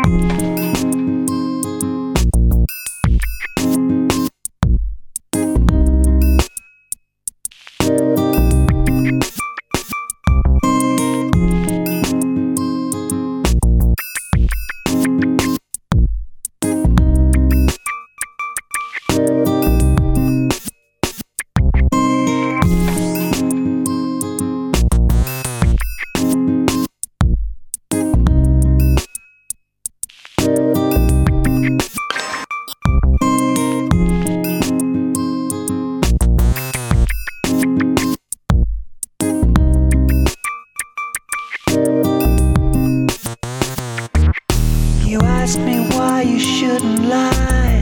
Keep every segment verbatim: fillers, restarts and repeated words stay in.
ask me why you shouldn't lie,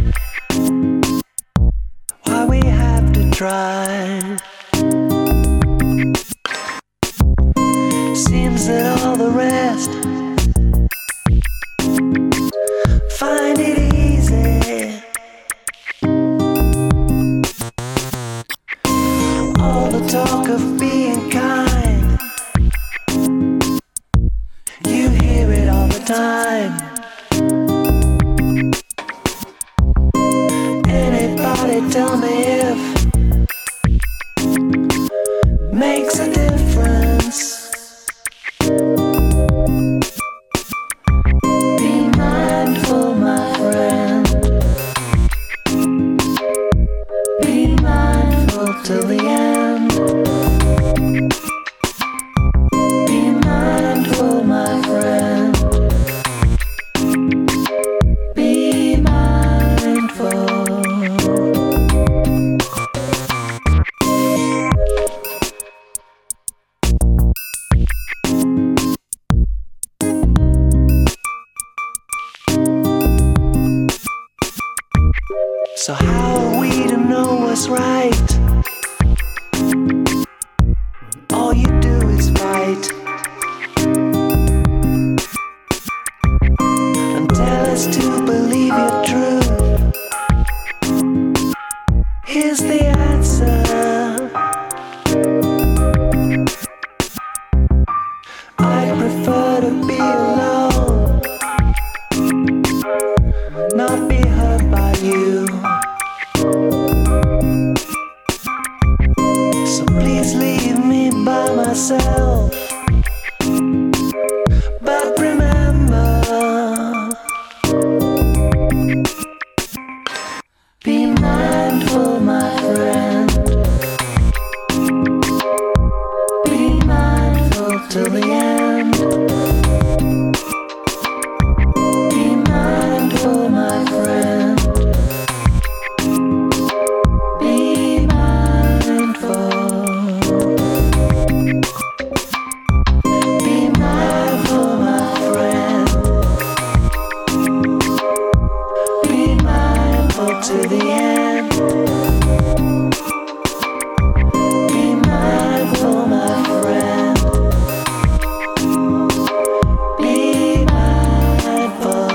why we have to try. Seems that all the rest find it easy. All the talk of being kind, you hear it all the time. Anybody tell me if makes a difference? Be mindful, my friend. Be mindful till the end. Be mindful, my friend. Be mindful. So how are we to know what's right? All you do is fight and tell us to believe your truth. Here's the answer. I prefer to be alone, not be hurt by you. So please leave me by myself. But remember, be mindful, my friend. Be mindful till the end. Be mindful, my friend. Be mindful. Be mindful, my friend. Be mindful to the end. Be mindful, my friend. Be mindful.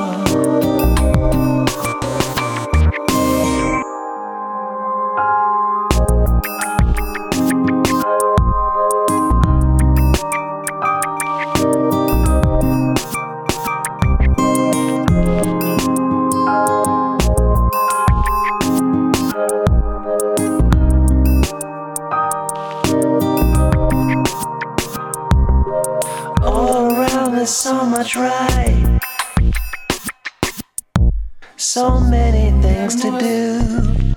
All around there's so much right, so many things to do.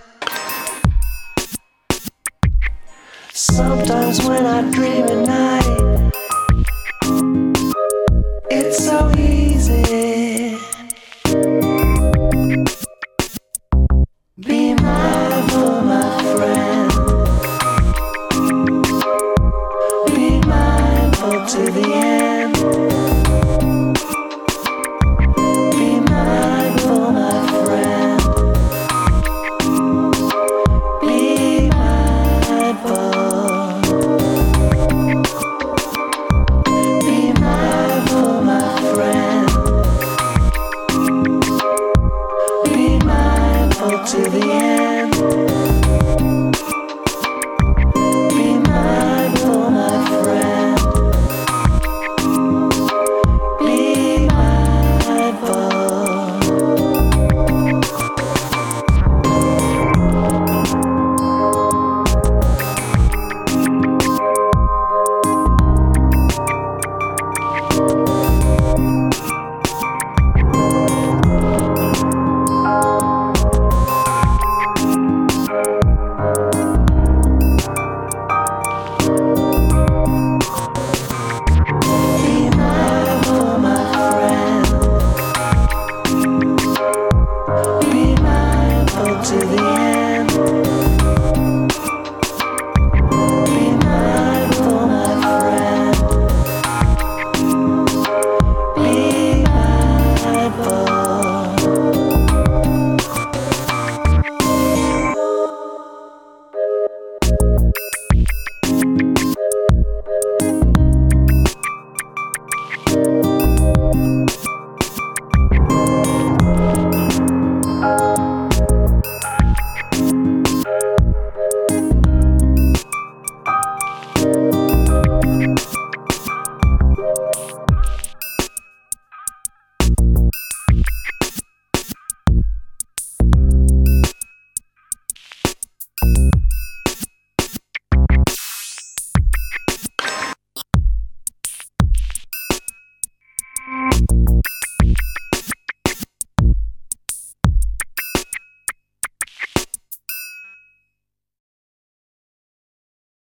Sometimes when I dream at night, it's so